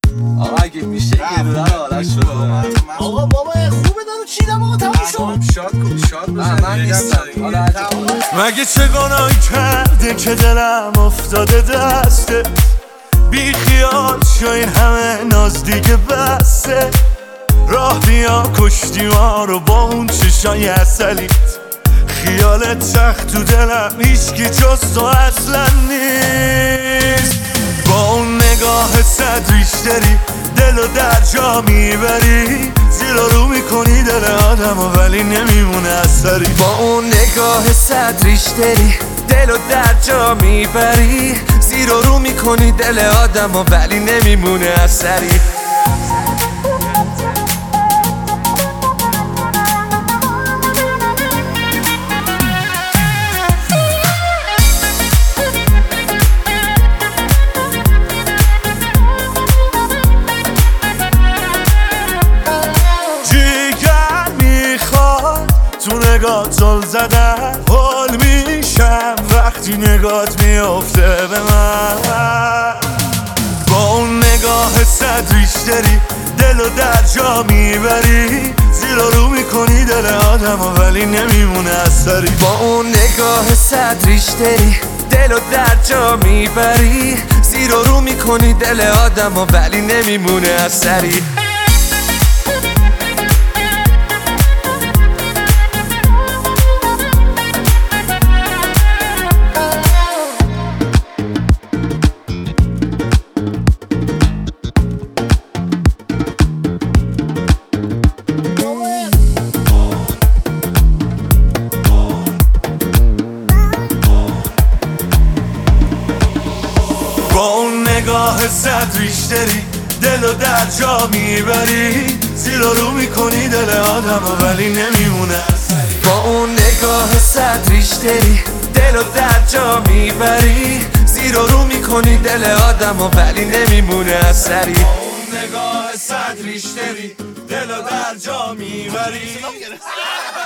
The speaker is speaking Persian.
آقا اگه میشه یه دونه رو آرش شده. آقا بابا خوبه دارو چیدم آقا تموم شد. شاد کن شاد بزن. من نیستم مگه چه گناهی کرده که دلم افتاده دسته، بی خیال شو این همه ناز دیگه بسته. راه بیا کشتی ما رو با اون چشای اصلیت، خیالت سخت تو دلم هیچکی جز تو اصلا نیست. با اون نگاه صد ریشتری دلو در جا میبری، زیر رو میکنی دل آدمو ولی نمیمونه اثری. با اون نگاه صد ریشتری دلو در جا میبری، زیر رو میکنی دل آدمو ولی نمیمونه اثری. تو نگاه زل زدن حال میشم وقتی نگات میافته به من. با اون نگاه صد ریشتری دلو در جا میبری، زیر رو میکنی دل آدمو ولی نمیمونه اثری. با اون نگاه صد ریشتری دلو در جا میبری، زیر رو میکنی دل آدمو ولی نمیمونه اثری. با اون نگاه صد ریشتری دلو در جا میبری، زیر رو میکنی دل آدمو ولی نمیمونه اثری. با اون نگاه صد ریشتری دلو در جا میبری، زیر رو میکنی دل آدمو ولی نمیمونه اثری. با اون نگاه صد ریشتری دلو در جا میبری